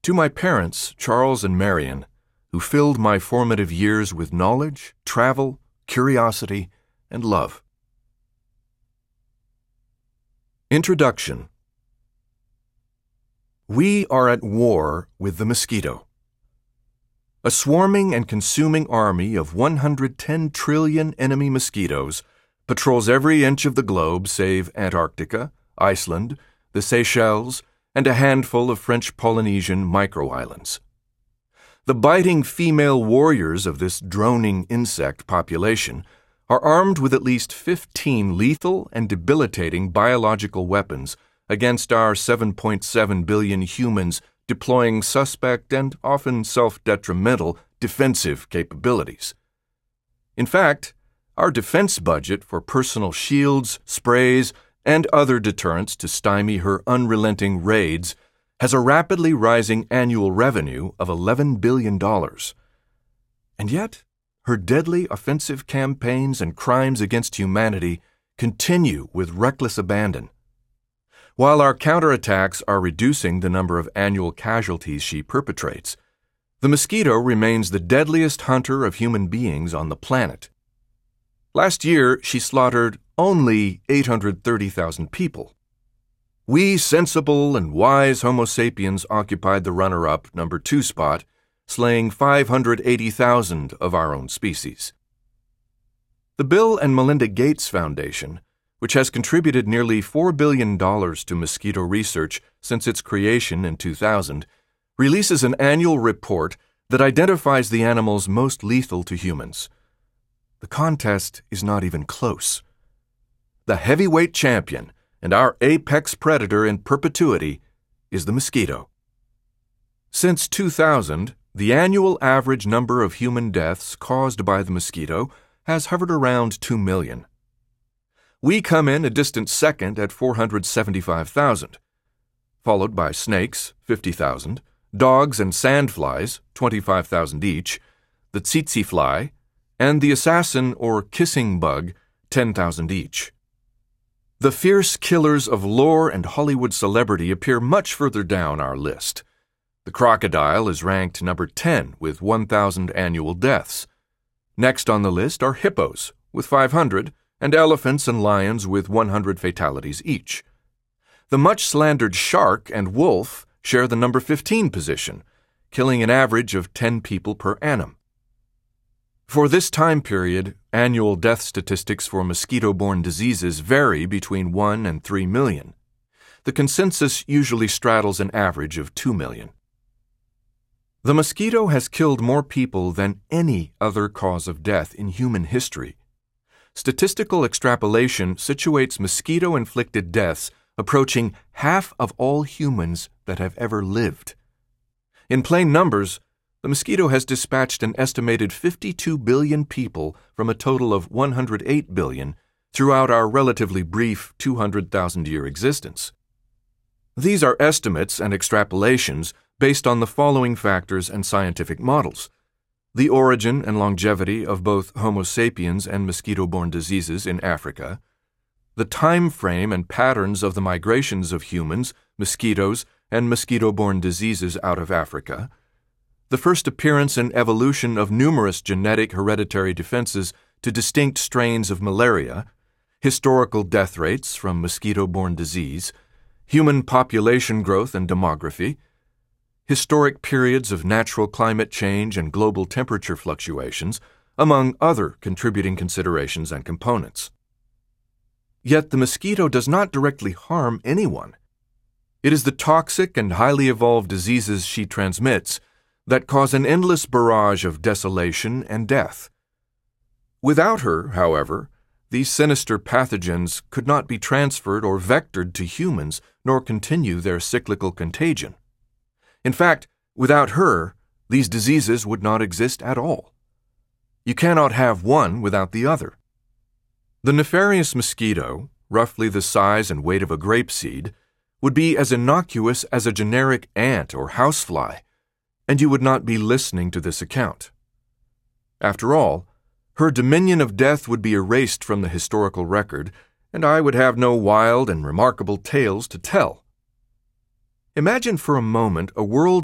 To my parents, Charles and Marion, who filled my formative years with knowledge, travel, curiosity, and love. Introduction. We are at war with the mosquito. A swarming and consuming army of 110 trillion enemy mosquitoes patrols every inch of the globe save Antarctica, Iceland, the Seychelles, and a handful of French Polynesian micro-islands. The biting female warriors of this droning insect population are armed with at least 15 lethal and debilitating biological weapons against our 7.7 billion humans deploying suspect and often self-detrimental defensive capabilities. In fact, our defense budget for personal shields, sprays, and other deterrents to stymie her unrelenting raids has a rapidly rising annual revenue of $11 billion. And yet, her deadly offensive campaigns and crimes against humanity continue with reckless abandon. While our counterattacks are reducing the number of annual casualties she perpetrates, the mosquito remains the deadliest hunter of human beings on the planet. Last year, she slaughtered only 830,000 people. We sensible and wise Homo sapiens occupied the runner-up number 2 spot, slaying 580,000 of our own species. The Bill and Melinda Gates Foundation, which has contributed nearly $4 billion to mosquito research since its creation in 2000, releases an annual report that identifies the animals most lethal to humans. The contest is not even close. The heavyweight champion and our apex predator in perpetuity is the mosquito. Since 2000, the annual average number of human deaths caused by the mosquito has hovered around 2 million. We come in a distant second at 475,000, followed by snakes, 50,000, dogs and sandflies, 25,000 each, the tsetse fly, and the assassin or kissing bug, 10,000 each. The fierce killers of lore and Hollywood celebrity appear much further down our list. The crocodile is ranked number 10 with 1,000 annual deaths. Next on the list are hippos with 500 and elephants and lions with 100 fatalities each. The much-slandered shark and wolf share the number 15 position, killing an average of 10 people per annum. For this time period, annual death statistics for mosquito-borne diseases vary between 1 and 3 million. The consensus usually straddles an average of 2 million. The mosquito has killed more people than any other cause of death in human history. Statistical extrapolation situates mosquito-inflicted deaths approaching half of all humans that have ever lived. In plain numbers, the mosquito has dispatched an estimated 52 billion people from a total of 108 billion throughout our relatively brief 200,000-year existence. These are estimates and extrapolations based on the following factors and scientific models: the origin and longevity of both Homo sapiens and mosquito-borne diseases in Africa, the time frame and patterns of the migrations of humans, mosquitoes, and mosquito-borne diseases out of Africa, the first appearance and evolution of numerous genetic hereditary defenses to distinct strains of malaria, historical death rates from mosquito-borne disease, human population growth and demography, historic periods of natural climate change and global temperature fluctuations, among other contributing considerations and components. Yet the mosquito does not directly harm anyone. It is the toxic and highly evolved diseases she transmits that cause an endless barrage of desolation and death. Without her, however, these sinister pathogens could not be transferred or vectored to humans nor continue their cyclical contagion. In fact, without her, these diseases would not exist at all. You cannot have one without the other. The nefarious mosquito, roughly the size and weight of a grapeseed, would be as innocuous as a generic ant or housefly, and you would not be listening to this account. After all, her dominion of death would be erased from the historical record, and I would have no wild and remarkable tales to tell. Imagine for a moment a world